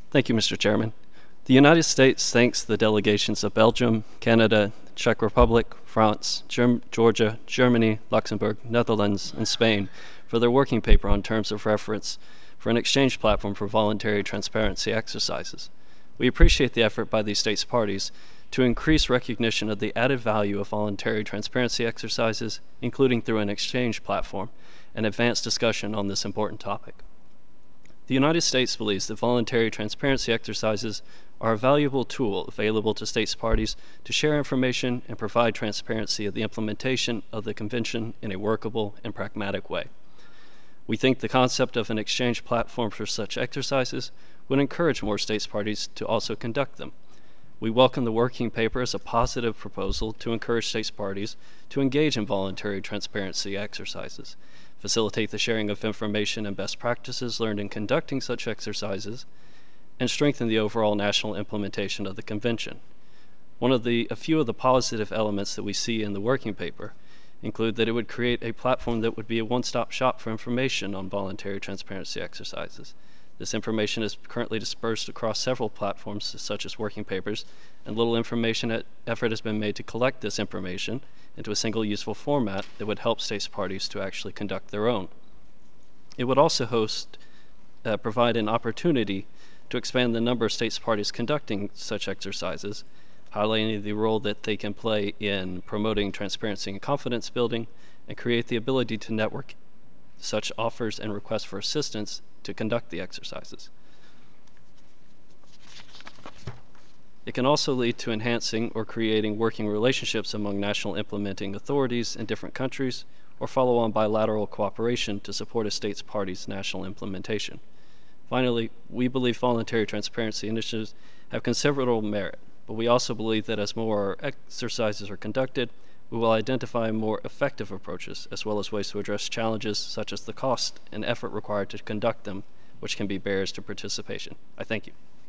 Thank you, Mr. Chairman. The United States thanks the delegations of Belgium, Canada, Czech Republic, France, Georgia, Germany, Luxembourg, Netherlands, and Spain for their working paper on terms of reference for an exchange platform for voluntary transparency exercises. We appreciate the effort by these states parties to increase recognition of the added value of voluntary transparency exercises, including through an exchange platform, and advance discussion on this important topic. The United States believes that voluntary transparency exercises are a valuable tool available to states parties to share information and provide transparency of the implementation of the Convention in a workable and pragmatic way. We think the concept of an exchange platform for such exercises would encourage more states parties to also conduct them. We welcome the working paper as a positive proposal to encourage states parties to engage in voluntary transparency exercises, facilitate the sharing of information and best practices learned in conducting such exercises, and strengthen the overall national implementation of the Convention. A few of the positive elements that we see in the working paper include that it would create a platform that would be a one-stop shop for information on voluntary transparency exercises. This information is currently dispersed across several platforms, such as working papers, and little effort has been made to collect this information into a single useful format that would help states parties to actually conduct their own. It would also provide an opportunity to expand the number of states parties conducting such exercises, highlighting the role that they can play in promoting transparency and confidence building, and create the ability to network such offers and requests for assistance to conduct the exercises. It can also lead to enhancing or creating working relationships among national implementing authorities in different countries, or follow on bilateral cooperation to support a state's party's national implementation. Finally, we believe voluntary transparency initiatives have considerable merit, but we also believe that as more exercises are conducted, we will identify more effective approaches, as well as ways to address challenges such as the cost and effort required to conduct them, which can be barriers to participation. I thank you.